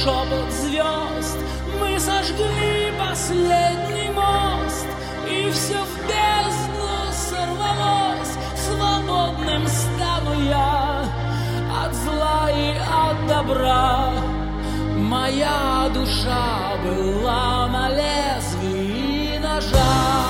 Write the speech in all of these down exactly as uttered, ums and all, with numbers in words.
шепот звезд. Мы сожгли последний мост, и все в бездну сорвалось. Свободным стану я от зла и от добра. Моя душа была на лезвии ножа.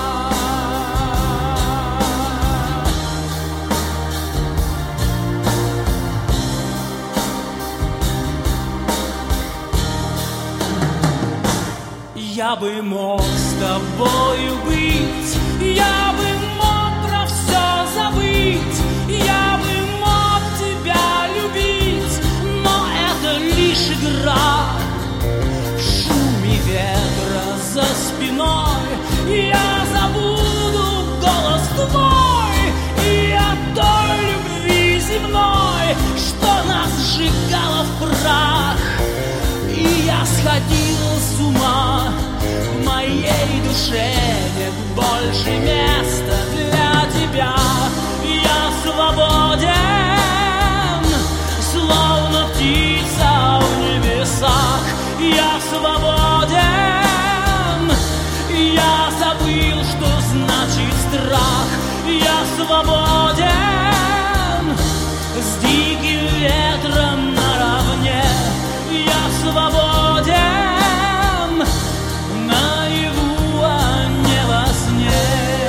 Я бы мог с тобою быть, я бы мог про все забыть, я бы мог тебя любить, но это лишь игра. В шуме ветра за спиной я забуду голос твой и о той любви земной, что нас сжигало в прах. И я сходил с ума, в моей душе нет больше места для тебя. Я свободен, словно птица в небесах. Я свободен, я забыл, что значит страх. Я свободен, с диким ветром наравне. Я свободен, наяву, а не во сне.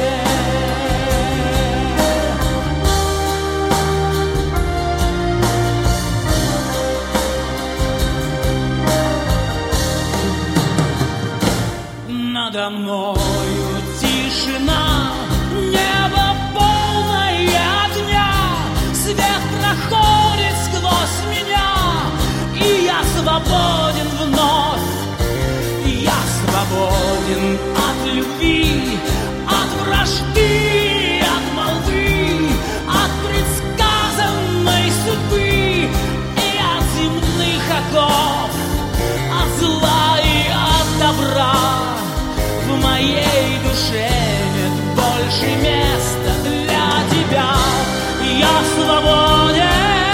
Надо мною тишина, небо полное огня. Свет проходит сквозь меня, и я свободен вновь. Я свободен от любви, от вражды, от молвы, от предсказанной судьбы и от земных оков, от зла и от добра. В моей душе нет больше места для тебя. Я свободен,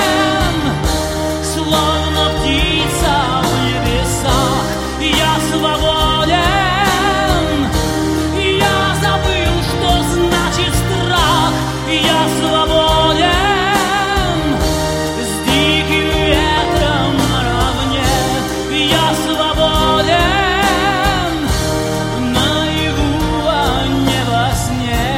словно птица в небесах. Я свободен, я забыл, что значит страх. Я свободен, с диким ветром наравне. Я свободен, наяву, а не во сне.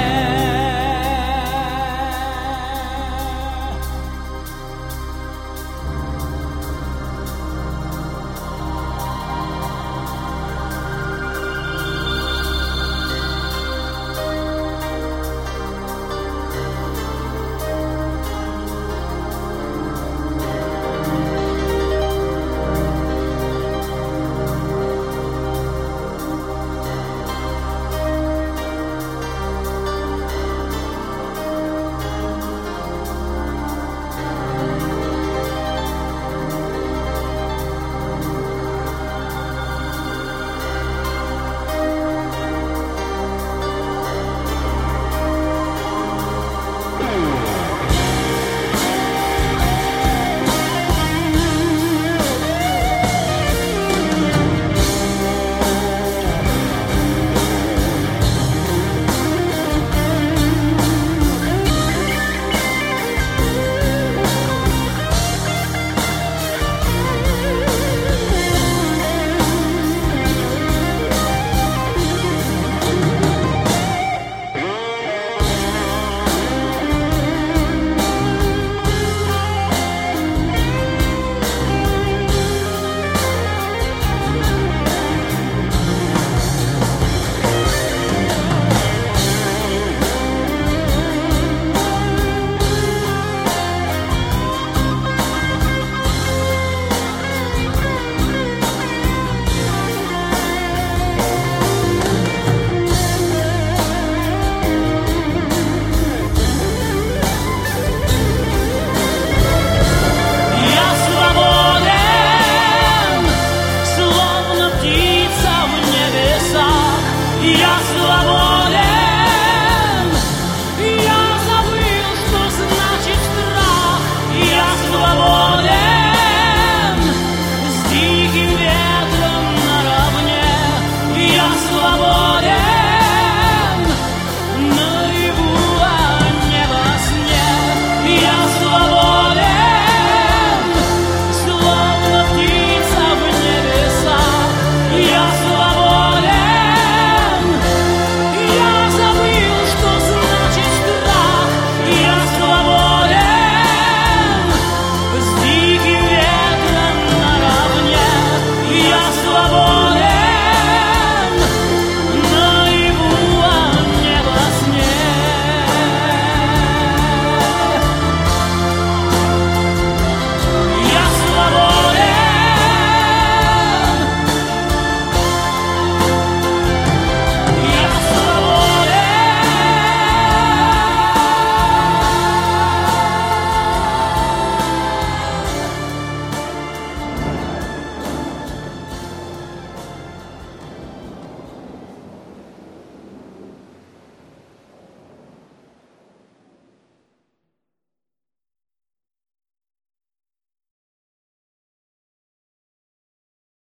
Я